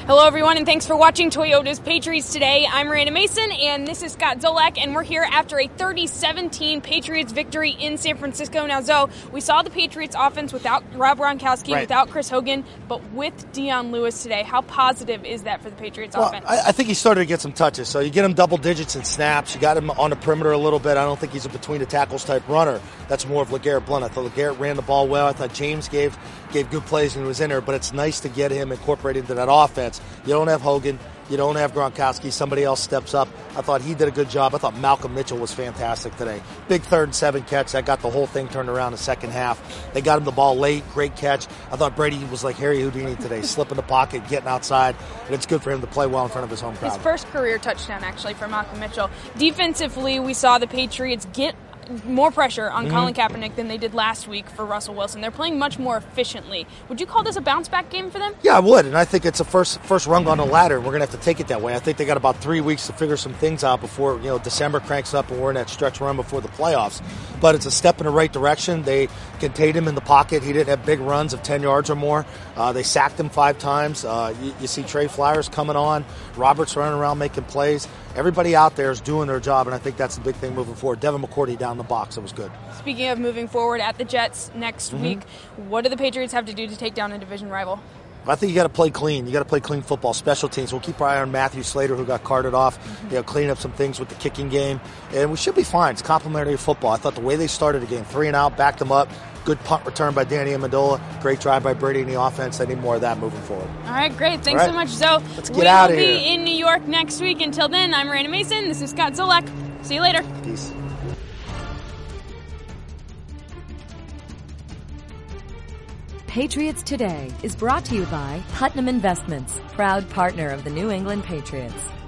Hello, everyone, and thanks for watching Toyota's Patriots Today. I'm Miranda Mason, and this is Scott Zolak, and we're here after a 30-17 Patriots victory in San Francisco. Now, Zoe, we saw the Patriots offense without Rob Gronkowski, without Chris Hogan, but with Dion Lewis today. How positive is that for the Patriots offense? I think he started to get some touches. So you get him double digits in snaps. You got him on the perimeter a little bit. I don't think he's a between-the-tackles type runner. That's more of LeGarrette Blount. I thought LeGarrette ran the ball well. I thought James gave good plays when he was in there, but it's nice to get him incorporated into that offense. You don't have Hogan. You don't have Gronkowski. Somebody else steps up. I thought he did a good job. I thought Malcolm Mitchell was fantastic today. Big 3rd and 7 catch. That got the whole thing turned around in the second half. They got him the ball late. Great catch. I thought Brady was like Harry Houdini today, slipping the pocket, getting outside. And it's good for him to play well in front of his home crowd. His first career touchdown, actually, for Malcolm Mitchell. Defensively, we saw the Patriots get more pressure on Colin Kaepernick than they did last week for Russell Wilson. They're playing much more efficiently. Would you call this a bounce-back game for them? Yeah, I would, and I think it's a first rung on the ladder, and we're going to have to take it that way. I think they got about 3 weeks to figure some things out before December cranks up and we're in that stretch run before the playoffs. But it's a step in the right direction. They contained him in the pocket. He didn't have big runs of 10 yards or more. They sacked him 5 times. You see Trey Flowers coming on. Roberts running around making plays. Everybody out there is doing their job, and I think that's the big thing moving forward. Devin McCourty down the box. It was good. Speaking of moving forward at the Jets next week, what do the Patriots have to do to take down a division rival? I think you got to play clean. You got to play clean football, special teams. We'll keep our eye on Matthew Slater, who got carted off. Clean up some things with the kicking game, and we should be fine. It's complimentary football. I thought the way they started the game, 3 and out, backed them up. Good punt return by Danny Amendola. Great drive by Brady in the offense. I need more of that moving forward. All right, great. Thanks so much, Zoe. Let's get out of here. We will be in New York next week. Until then, I'm Miranda Mason. This is Scott Zolak. See you later. Peace. Patriots Today is brought to you by Putnam Investments, proud partner of the New England Patriots.